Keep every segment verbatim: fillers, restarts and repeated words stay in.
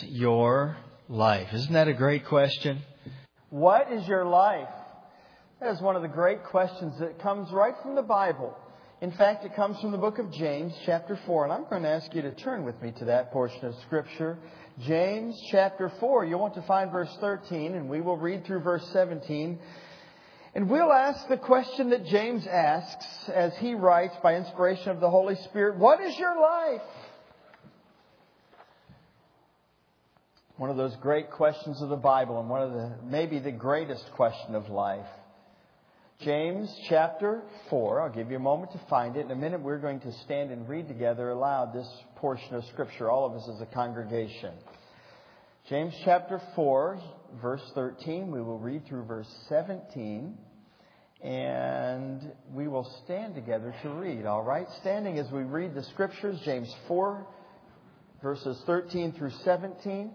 your life? Isn't that a great question? What is your life? That is one of the great questions that comes right from the Bible. In fact, it comes from the book of James, chapter four. And I'm going to ask you to turn with me to that portion of Scripture. James, chapter four. You'll want to find verse thirteen, and we will read through verse seventeen. And we'll ask the question that James asks as he writes by inspiration of the Holy Spirit. What is your life? One of those great questions of the Bible, and one of the maybe the greatest question of life. James chapter four. I'll give you a moment to find it. In a minute we're going to stand and read together aloud this portion of Scripture, all of us as a congregation. James chapter four, verse thirteen. We will read through verse seventeen. And we will stand together to read. All right? Standing as we read the Scriptures. James four, verses thirteen through seventeen.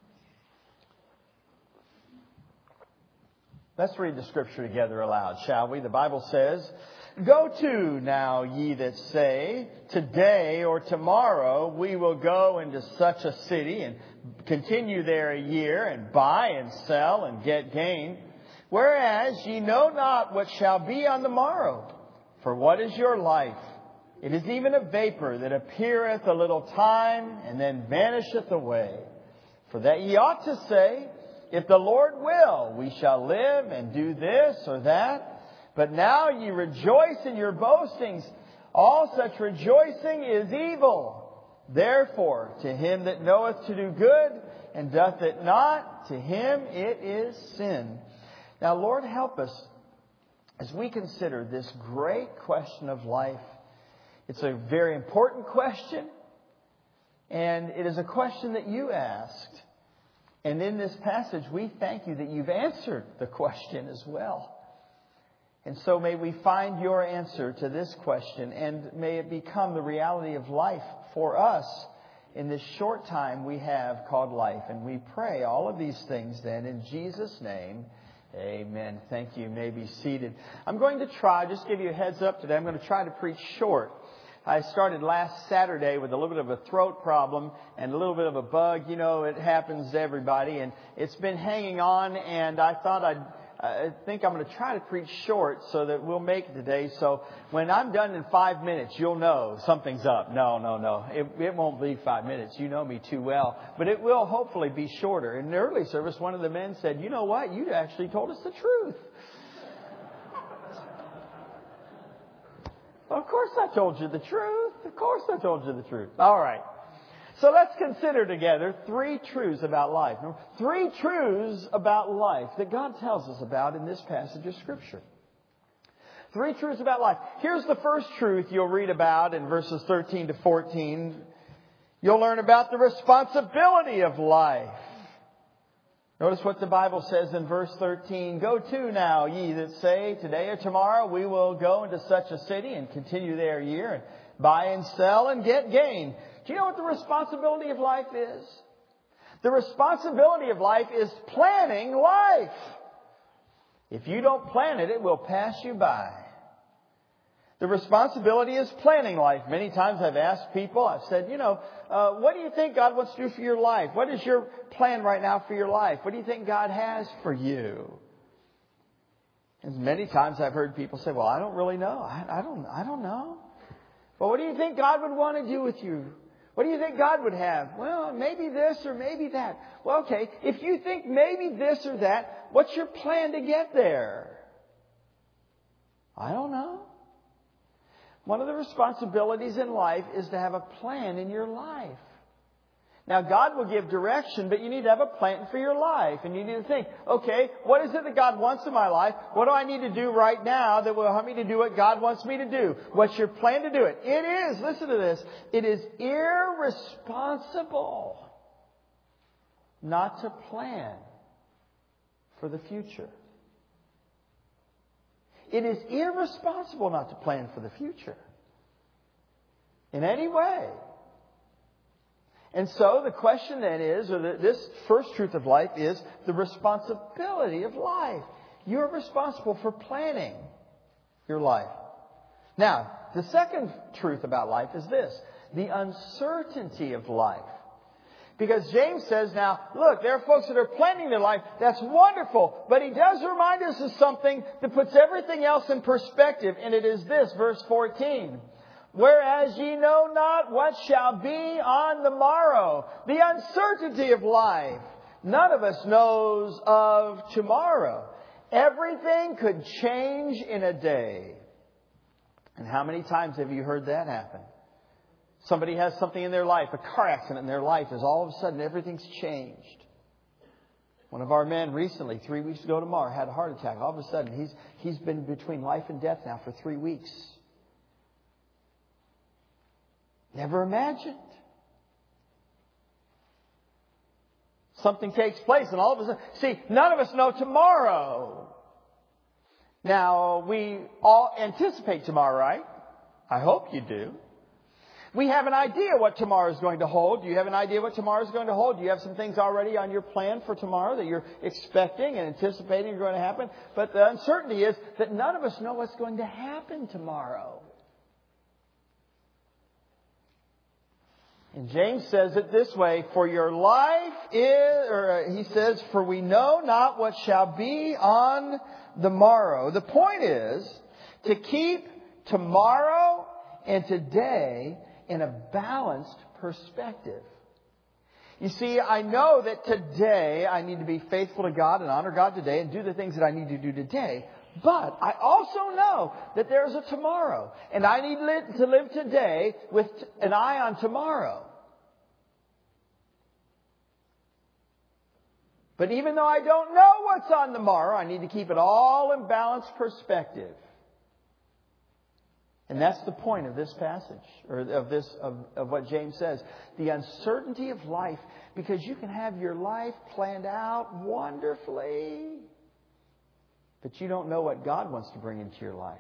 Let's read the Scripture together aloud, shall we? The Bible says, "Go to now, ye that say, today or tomorrow we will go into such a city and continue there a year and buy and sell and get gain. Whereas ye know not what shall be on the morrow. For what is your life? It is even a vapor that appeareth a little time and then vanisheth away. For that ye ought to say, if the Lord will, we shall live and do this or that. But now ye rejoice in your boastings. All such rejoicing is evil. Therefore, to him that knoweth to do good and doth it not, to him it is sin." Now, Lord, help us as we consider this great question of life. It's a very important question, and it is a question that you asked. And in this passage, we thank you that you've answered the question as well. And so may we find your answer to this question, and may it become the reality of life for us in this short time we have called life. And we pray all of these things then in Jesus' name. Amen. Thank you. You may be seated. I'm going to try, just give you a heads up today, I'm going to try to preach short. I started last Saturday with a little bit of a throat problem and a little bit of a bug. You know, it happens to everybody. And it's been hanging on, and I thought I'd, I think I'm going to try to preach short so that we'll make it today. So when I'm done in five minutes, you'll know something's up. No, no, no. It, it won't be five minutes. You know me too well. But it will hopefully be shorter. In the early service, one of the men said, "You know what? You actually told us the truth." Of course I told you the truth. Of course I told you the truth. All right. So let's consider together three truths about life. Three truths about life that God tells us about in this passage of Scripture. Three truths about life. Here's the first truth you'll read about in verses thirteen to fourteen. You'll learn about the responsibility of life. Notice what the Bible says in verse thirteen. "Go to now, ye that say, today or tomorrow we will go into such a city and continue there a year and buy and sell and get gain." Do you know what the responsibility of life is? The responsibility of life is planning life. If you don't plan it, it will pass you by. The responsibility is planning life. Many times I've asked people, I've said, you know, uh, what do you think God wants to do for your life? What is your plan right now for your life? What do you think God has for you? And many times I've heard people say, well, I don't really know. I, I don't, I don't know. Well, what do you think God would want to do with you? What do you think God would have? Well, maybe this or maybe that. Well, okay, if you think maybe this or that, what's your plan to get there? I don't know. One of the responsibilities in life is to have a plan in your life. Now, God will give direction, but you need to have a plan for your life. And you need to think, okay, what is it that God wants in my life? What do I need to do right now that will help me to do what God wants me to do? What's your plan to do it? It is, listen to this, it is irresponsible not to plan for the future. It is irresponsible not to plan for the future in any way. And so the question then is, or the, this first truth of life is the responsibility of life. You're responsible for planning your life. Now, the second truth about life is this, the uncertainty of life. Because James says now, look, there are folks that are planning their life. That's wonderful. But he does remind us of something that puts everything else in perspective. And it is this, verse fourteen. Whereas ye know not what shall be on the morrow. The uncertainty of life. None of us knows of tomorrow. Everything could change in a day. And how many times have you heard that happen? Somebody has something in their life, a car accident in their life, is all of a sudden everything's changed. One of our men recently, three weeks ago tomorrow, had a heart attack. All of a sudden, he's he's been between life and death now for three weeks. Never imagined. Something takes place and all of a sudden, see, none of us know tomorrow. Now, we all anticipate tomorrow, right? I hope you do. We have an idea what tomorrow is going to hold. Do you have an idea what tomorrow is going to hold? Do you have some things already on your plan for tomorrow that you're expecting and anticipating are going to happen? But the uncertainty is that none of us know what's going to happen tomorrow. And James says it this way, for your life is, or he says, for we know not what shall be on the morrow. The point is to keep tomorrow and today in a balanced perspective. You see, I know that today I need to be faithful to God and honor God today and do the things that I need to do today. But I also know that there's a tomorrow. And I need to live today with an eye on tomorrow. But even though I don't know what's on the morrow, I need to keep it all in balanced perspective. And that's the point of this passage, or of this, of, of what James says. The uncertainty of life, because you can have your life planned out wonderfully, but you don't know what God wants to bring into your life.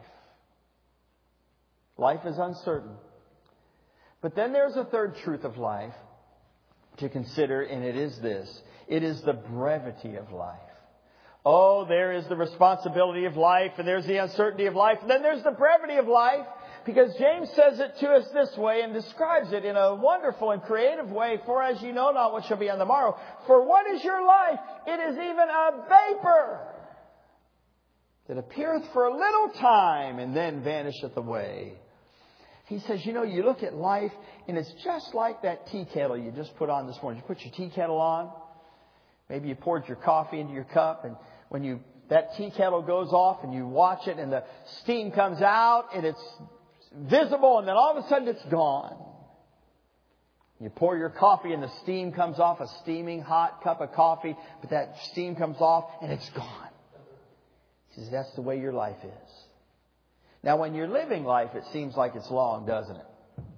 Life is uncertain. But then there's a third truth of life to consider, and it is this. It is the brevity of life. Oh, there is the responsibility of life, and there's the uncertainty of life, and then there's the brevity of life, because James says it to us this way and describes it in a wonderful and creative way. For as you know not what shall be on the morrow. For what is your life? It is even a vapor that appeareth for a little time and then vanisheth away. He says, you know, you look at life and it's just like that tea kettle you just put on this morning. You put your tea kettle on. Maybe you poured your coffee into your cup, and when you that tea kettle goes off and you watch it and the steam comes out and it's visible, and then all of a sudden it's gone. You pour your coffee and the steam comes off, a steaming hot cup of coffee, but that steam comes off and it's gone. He says, that's the way your life is. Now, when you're living life, it seems like it's long, doesn't it?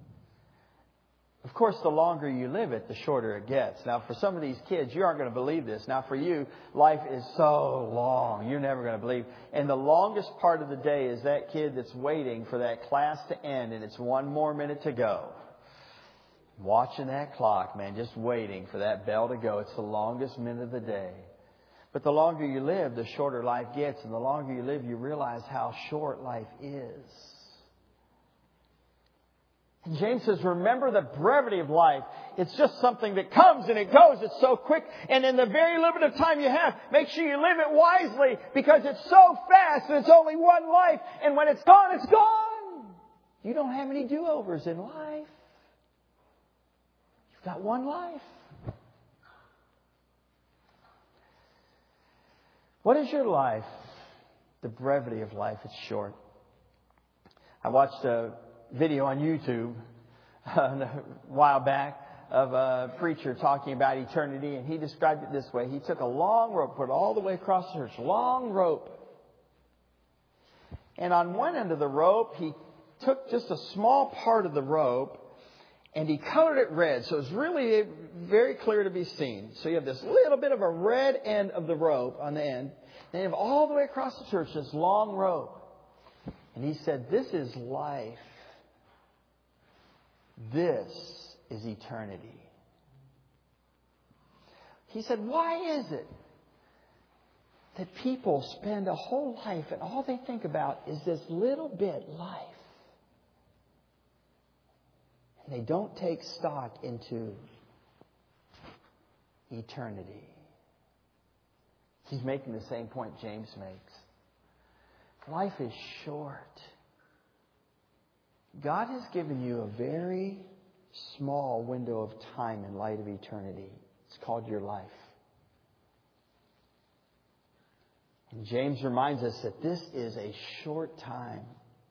Of course, the longer you live it, the shorter it gets. Now, for some of these kids, you aren't going to believe this. Now, for you, life is so long. You're never going to believe. And the longest part of the day is that kid that's waiting for that class to end, and it's one more minute to go. Watching that clock, man, just waiting for that bell to go. It's the longest minute of the day. But the longer you live, the shorter life gets. And the longer you live, you realize how short life is. And James says, remember the brevity of life. It's just something that comes and it goes. It's so quick. And in the very limited time you have, make sure you live it wisely, because it's so fast and it's only one life. And when it's gone, it's gone. You don't have any do-overs in life. You've got one life. What is your life? The brevity of life. It's short. I watched a video on YouTube uh, a while back of a preacher talking about eternity, and he described it this way. He took a long rope, put it all the way across the church, long rope. And on one end of the rope, he took just a small part of the rope and he colored it red, so it's really very clear to be seen. So you have this little bit of a red end of the rope on the end. Then you have all the way across the church this long rope. And he said, this is life. This is eternity. He said, why is it that people spend a whole life and all they think about is this little bit life? And they don't take stock into eternity. He's making the same point James makes. Life is short. God has given you a very small window of time in light of eternity. It's called your life. And James reminds us that this is a short time.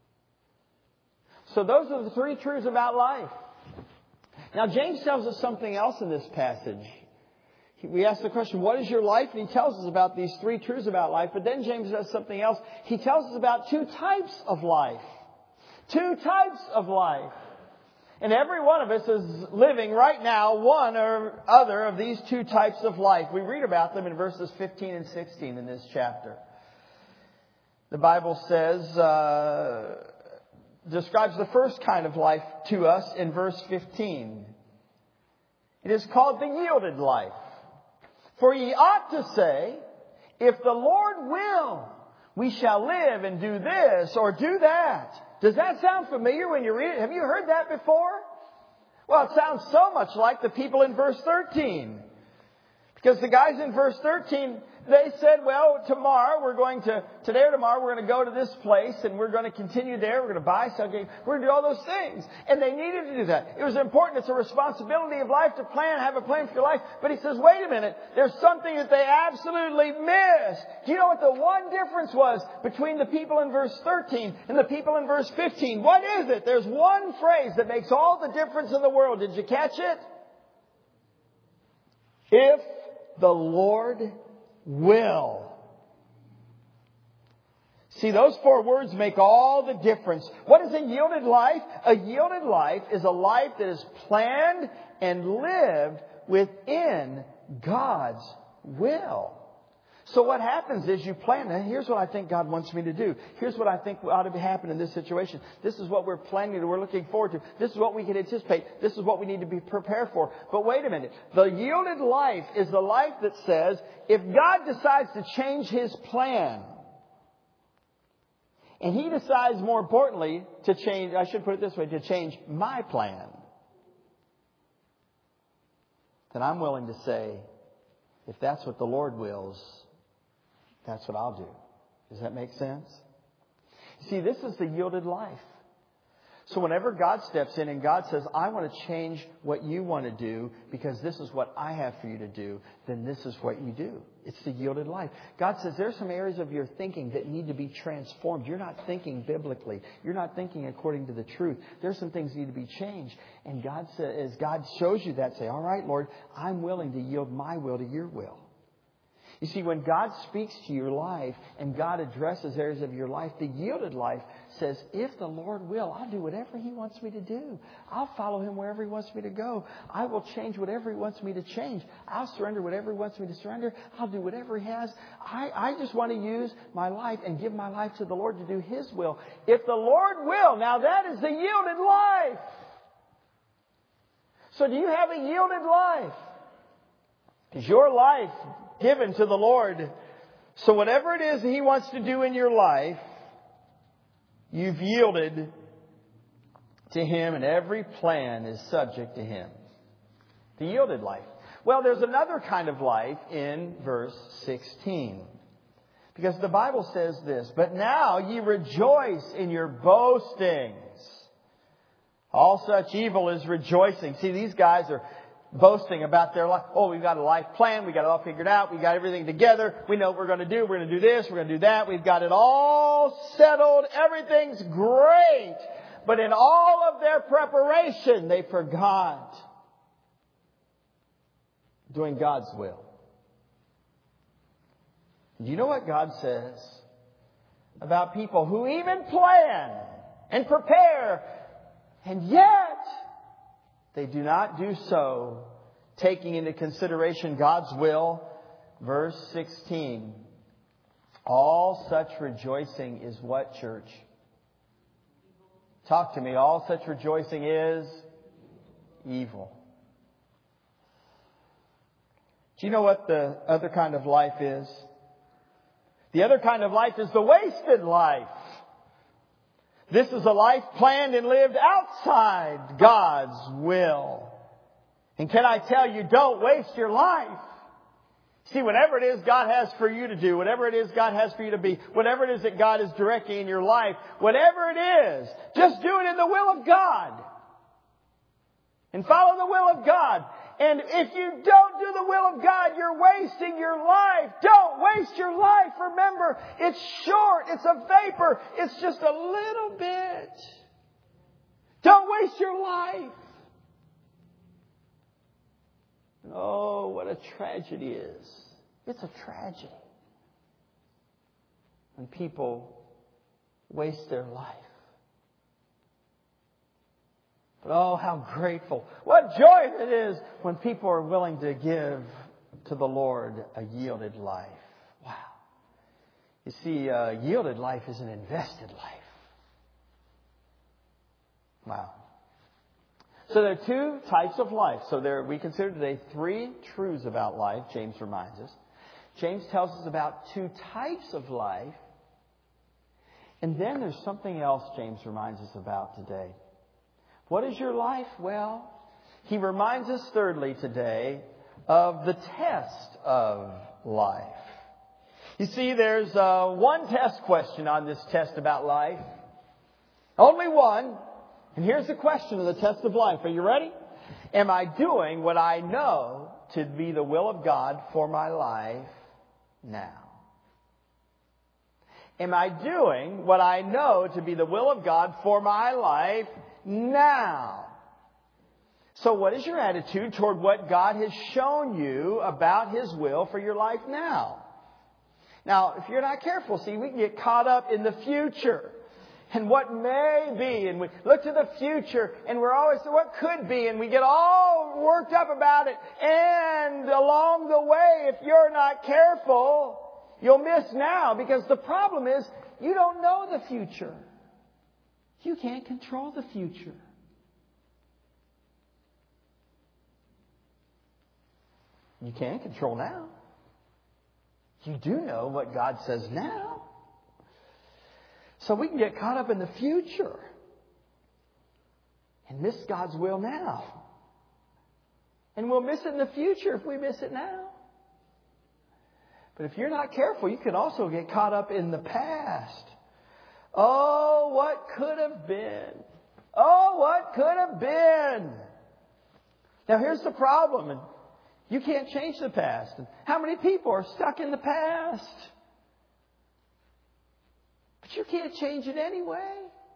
So those are the three truths about life. Now James tells us something else in this passage. We ask the question, what is your life? And he tells us about these three truths about life. But then James does something else. He tells us about two types of life. Two types of life. And every one of us is living right now one or other of these two types of life. We read about them in verses fifteen and sixteen in this chapter. The Bible says, uh, describes the first kind of life to us in verse fifteen. It is called the yielded life. For ye ought to say, if the Lord will, we shall live and do this or do that. Does that sound familiar when you read it? Have you heard that before? Well, it sounds so much like the people in verse thirteen. Because the guys in verse thirteen, they said, well, tomorrow we're going to, today or tomorrow we're going to go to this place and we're going to continue there. We're going to buy something. We're going to do all those things. And they needed to do that. It was important. It's a responsibility of life to plan, have a plan for your life. But he says, wait a minute. There's something that they absolutely missed. Do you know what the one difference was between the people in verse thirteen and the people in verse fifteen? What is it? There's one phrase that makes all the difference in the world. Did you catch it? If the Lord will. See, those four words make all the difference. What is a yielded life? A yielded life is a life that is planned and lived within God's will. So what happens is you plan. Now, here's what I think God wants me to do. Here's what I think ought to happen in this situation. This is what we're planning to, we're looking forward to. This is what we can anticipate. This is what we need to be prepared for. But wait a minute. The yielded life is the life that says, if God decides to change His plan, and He decides, more importantly, to change, I should put it this way, to change my plan, then I'm willing to say, if that's what the Lord wills, that's what I'll do. Does that make sense? See, this is the yielded life. So whenever God steps in and God says, I want to change what you want to do because this is what I have for you to do, then this is what you do. It's the yielded life. God says there's some areas of your thinking that need to be transformed. You're not thinking biblically. You're not thinking according to the truth. There's some things that need to be changed. And God says, as God shows you that, say, all right, Lord, I'm willing to yield my will to your will. You see, when God speaks to your life and God addresses areas of your life, the yielded life says, if the Lord will, I'll do whatever He wants me to do. I'll follow Him wherever He wants me to go. I will change whatever He wants me to change. I'll surrender whatever He wants me to surrender. I'll do whatever He has. I, I just want to use my life and give my life to the Lord to do His will. If the Lord will, now that is the yielded life. So do you have a yielded life? Is your life given to the Lord? So whatever it is He wants to do in your life, you've yielded to Him, and every plan is subject to Him. The yielded life. Well, there's another kind of life in verse sixteen. Because the Bible says this, but now ye rejoice in your boastings. All such evil is rejoicing. See, these guys are boasting about their life. Oh, we've got a life plan. We've got it all figured out. We've got everything together. We know what we're going to do. We're going to do this. We're going to do that. We've got it all settled. Everything's great. But in all of their preparation, they forgot doing God's will. Do you know what God says about people who even plan and prepare, and yet they do not do so, taking into consideration God's will? Verse sixteen. All such rejoicing is what, church? Talk to me. All such rejoicing is evil. Do you know what the other kind of life is? The other kind of life is the wasted life. This is a life planned and lived outside God's will. And can I tell you, don't waste your life. See, whatever it is God has for you to do, whatever it is God has for you to be, whatever it is that God is directing in your life, whatever it is, just do it in the will of God. And follow the will of God. And if you don't do the will of God, you're wasting your life. Don't waste your life. Remember, it's short. It's a vapor. It's just a little bit. Don't waste your life. Oh, what a tragedy is. It's a tragedy when people waste their life. But oh, how grateful. What joy it is when people are willing to give to the Lord a yielded life. Wow. You see, a yielded life is an invested life. Wow. So there are two types of life. So there, we consider today three truths about life, James reminds us. James tells us about two types of life. And then there's something else James reminds us about today. What is your life? Well, he reminds us thirdly today of the test of life. You see, there's uh, one test question on this test about life. Only one. And here's the question of the test of life. Are you ready? Am I doing what I know to be the will of God for my life now? Am I doing what I know to be the will of God for my life now? So what is your attitude toward what God has shown you about His will for your life now? Now, if you're not careful, see, we can get caught up in the future. And what may be, and we look to the future, and we're always, what could be, and we get all worked up about it. And along the way, if you're not careful, you'll miss now, because the problem is, you don't know the future. You can't control the future. You can control now. You do know what God says now. So we can get caught up in the future and miss God's will now. And we'll miss it in the future if we miss it now. But if you're not careful, you can also get caught up in the past. Oh, what could have been. Oh, what could have been. Now here's the problem. And you can't change the past. And how many people are stuck in the past? But you can't change it anyway.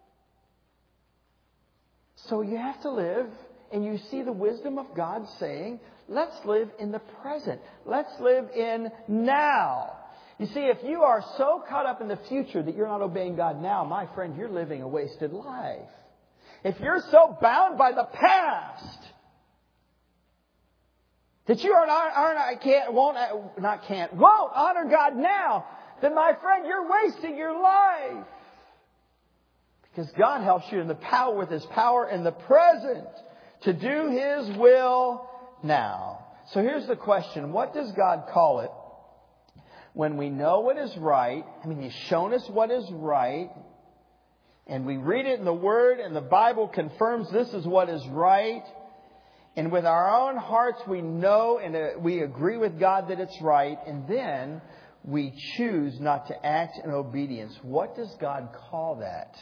So you have to live, and you see the wisdom of God saying, let's live in the present. Let's live in now. You see, if you are so caught up in the future that you're not obeying God now, my friend, you're living a wasted life. If you're so bound by the past that you are not, aren't, I can't, won't, not can't, won't honor God now, then my friend, you're wasting your life. Because God helps you in the power, with His power in the present, to do His will now. So here's the question. What does God call it when we know what is right? I mean, He's shown us what is right. And we read it in the Word, and the Bible confirms this is what is right. And with our own hearts, we know and we agree with God that it's right. And then we choose not to act in obedience. What does God call that?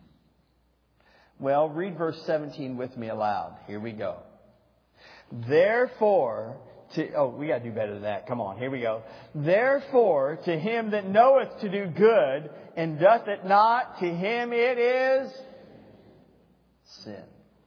Well, read verse seventeen with me aloud. Here we go. Therefore, to, oh, we got to do better than that. Come on, here we go. Therefore, to him that knoweth to do good and doth it not, to him it is sin.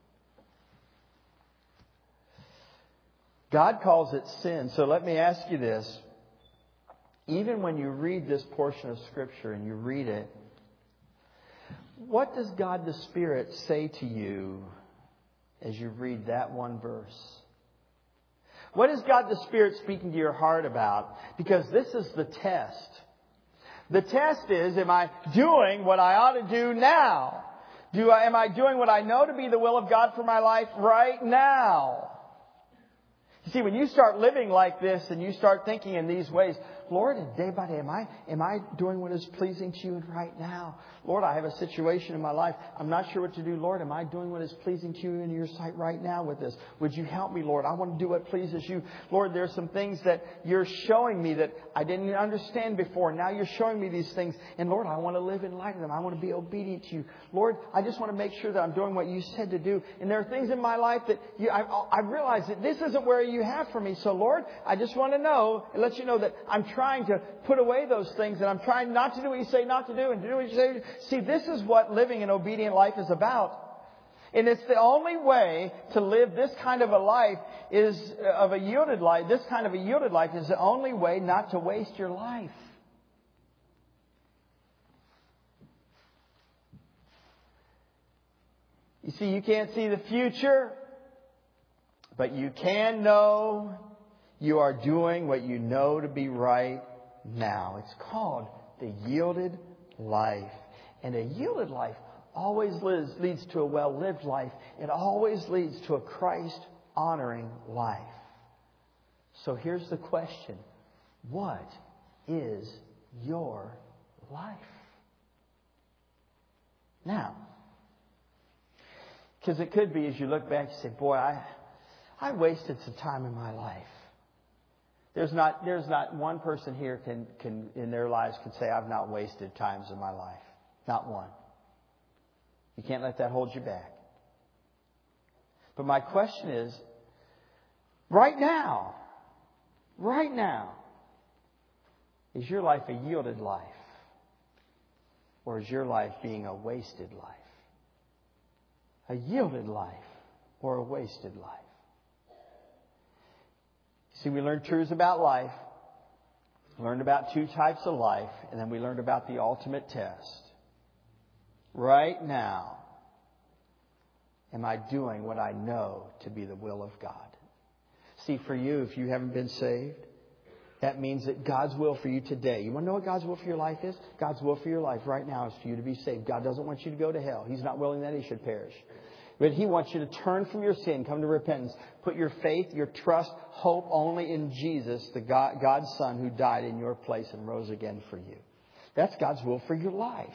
God calls it sin. So let me ask you this. Even when you read this portion of Scripture and you read it, what does God the Spirit say to you as you read that one verse? What is God the Spirit speaking to your heart about? Because this is the test. The test is, am I doing what I ought to do now? Do I, am I doing what I know to be the will of God for my life right now? You see, when you start living like this and you start thinking in these ways, Lord, day by day, am I, am I doing what is pleasing to you right now? Lord, I have a situation in my life. I'm not sure what to do. Lord, am I doing what is pleasing to you in your sight right now with this? Would you help me, Lord? I want to do what pleases you. Lord, there's some things that you're showing me that I didn't understand before. Now you're showing me these things. And Lord, I want to live in light of them. I want to be obedient to you. Lord, I just want to make sure that I'm doing what you said to do. And there are things in my life that you, I, I realize that this isn't where you have for me. So Lord, I just want to know and let you know that I'm trying to put away those things, and I'm trying not to do what you say not to do and to do what you say. See, this is what living an obedient life is about. And it's the only way to live this kind of a life is of a yielded life. This kind of a yielded life is the only way not to waste your life. You see, you can't see the future, but you can know you are doing what you know to be right now. It's called the yielded life. And a yielded life always lives, leads to a well-lived life. It always leads to a Christ-honoring life. So here's the question. What is your life? Now, because it could be as you look back, you say, boy, I, I wasted some time in my life. There's not, there's not one person here can, can, in their lives can say, I've not wasted times in my life. Not one. You can't let that hold you back. But my question is, right now, right now, is your life a yielded life? Or is your life being a wasted life? A yielded life or a wasted life? See, we learned truths about life, learned about two types of life, and then we learned about the ultimate test. Right now, am I doing what I know to be the will of God? See, for you, if you haven't been saved, that means that God's will for you today. You want to know what God's will for your life is? God's will for your life right now is for you to be saved. God doesn't want you to go to hell. He's not willing that he should perish. But he wants you to turn from your sin, come to repentance, put your faith, your trust, hope only in Jesus, the God, God's Son who died in your place and rose again for you. That's God's will for your life.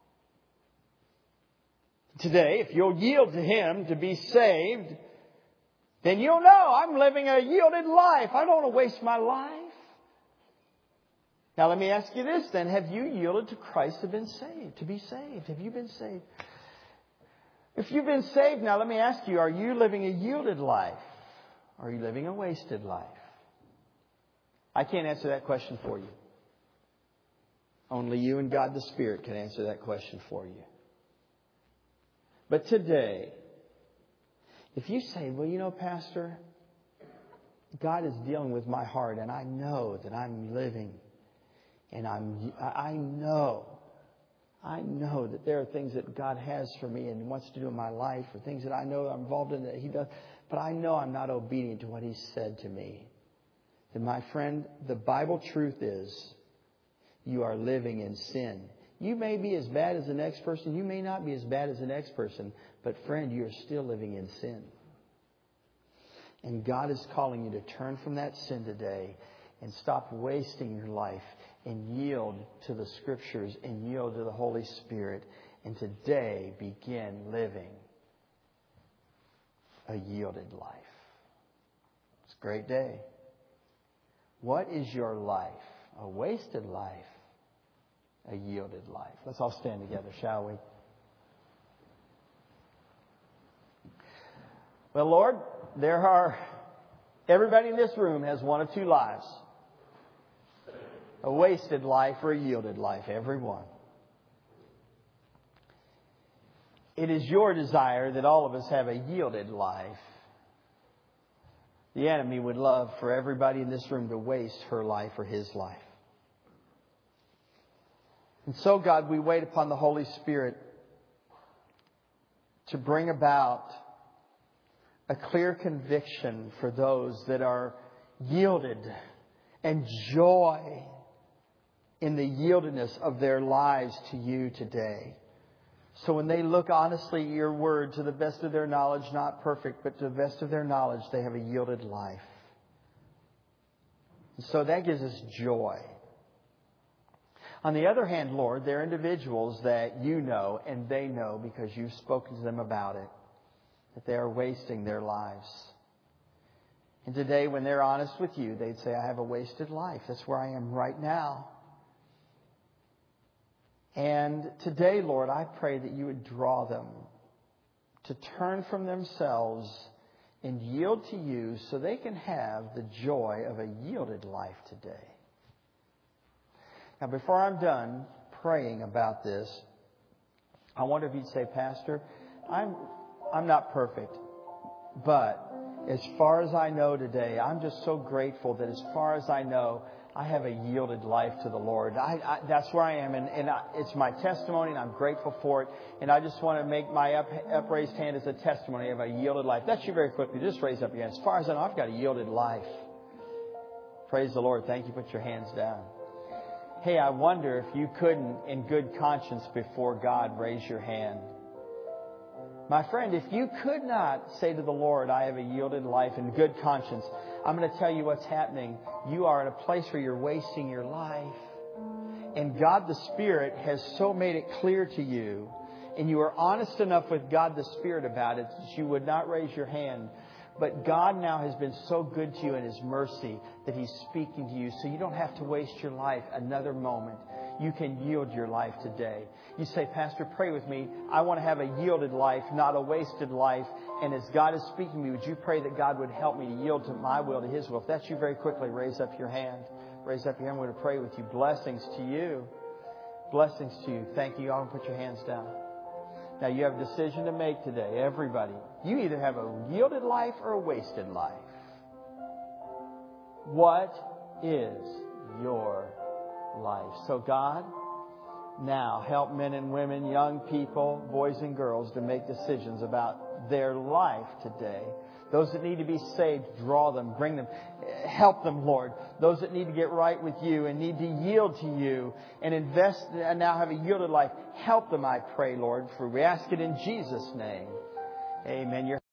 Today, if you'll yield to him to be saved, then you'll know I'm living a yielded life. I don't want to waste my life. Now let me ask you this then. Have you yielded to Christ to been saved? To be saved? Have you been saved? If you've been saved, now let me ask you, are you living a yielded life? Or are you living a wasted life? I can't answer that question for you. Only you and God the Spirit can answer that question for you. But today, if you say, well, you know, Pastor, God is dealing with my heart and I know that I'm living and I'm, I know I know that there are things that God has for me and wants to do in my life, or things that I know I'm involved in that he does, but I know I'm not obedient to what he said to me. Then my friend, the Bible truth is you are living in sin. You may be as bad as the next person. You may not be as bad as the next person. But friend, you are still living in sin. And God is calling you to turn from that sin today and stop wasting your life and yield to the Scriptures and yield to the Holy Spirit. And today begin living a yielded life. It's a great day. What is your life? A wasted life? A yielded life? Let's all stand together, shall we? Well, Lord, there are, everybody in this room has one of two lives. A wasted life or a yielded life, everyone. It is your desire that all of us have a yielded life. The enemy would love for everybody in this room to waste her life or his life. And so, God, we wait upon the Holy Spirit to bring about a clear conviction for those that are yielded and joy in the yieldedness of their lives to you today. So when they look honestly at your word, to the best of their knowledge, not perfect, but to the best of their knowledge, they have a yielded life. And so that gives us joy. On the other hand, Lord, there are individuals that you know and they know because you've spoken to them about it, that they are wasting their lives. And today, when they're honest with you, they'd say, I have a wasted life. That's where I am right now. And today, Lord, I pray that you would draw them to turn from themselves and yield to you so they can have the joy of a yielded life today. Now, before I'm done praying about this, I wonder if you'd say, Pastor, I'm I'm not perfect, but as far as I know today, I'm just so grateful that as far as I know, I have a yielded life to the Lord. I, I, that's where I am, and, and I, it's my testimony, and I'm grateful for it. And I just want to make my up, upraised hand as a testimony of a yielded life. That's you very quickly. Just raise up your hand. As far as I know, I've got a yielded life. Praise the Lord. Thank you. Put your hands down. Hey, I wonder if you couldn't, in good conscience before God, raise your hand. My friend, if you could not say to the Lord, I have a yielded life in good conscience, I'm going to tell you what's happening. You are in a place where you're wasting your life. And God the Spirit has so made it clear to you, and you are honest enough with God the Spirit about it that you would not raise your hand. But God now has been so good to you in His mercy that He's speaking to you, so you don't have to waste your life another moment. You can yield your life today. You say, Pastor, pray with me. I want to have a yielded life, not a wasted life. And as God is speaking to me, would you pray that God would help me to yield to my will, to His will? If that's you, very quickly, raise up your hand. Raise up your hand. I'm going to pray with you. Blessings to you. Blessings to you. Thank you. All put your hands down. Now, you have a decision to make today. Everybody. You either have a yielded life or a wasted life. What is your life? So God, now help men and women, young people, boys and girls to make decisions about their life today. Those that need to be saved, draw them, bring them, help them, Lord. Those that need to get right with you and need to yield to you and invest and now have a yielded life, help them, I pray, Lord, for we ask it in Jesus' name. Amen. You're